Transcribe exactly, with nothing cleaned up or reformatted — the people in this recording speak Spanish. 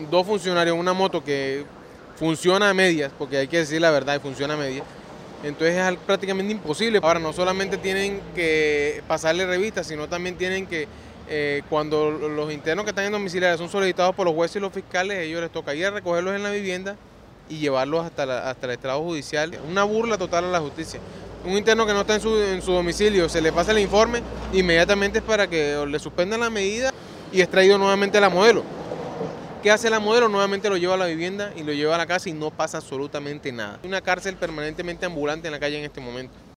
dos funcionarios en una moto que funciona a medias, porque hay que decir la verdad, funciona a medias, entonces es prácticamente imposible. Ahora no solamente tienen que pasarle revistas, sino también tienen que, eh, cuando los internos que están en domiciliaria son solicitados por los jueces y los fiscales, a ellos les toca ir a recogerlos en la vivienda y llevarlos hasta, la, hasta el estrado judicial. Una burla total a la justicia. Un interno que no está en su, en su domicilio, se le pasa el informe, inmediatamente es para que le suspendan la medida y es traído nuevamente a la modelo. ¿Qué hace la modelo? Nuevamente lo lleva a la vivienda y lo lleva a la casa y no pasa absolutamente nada. Hay una cárcel permanentemente ambulante en la calle en este momento.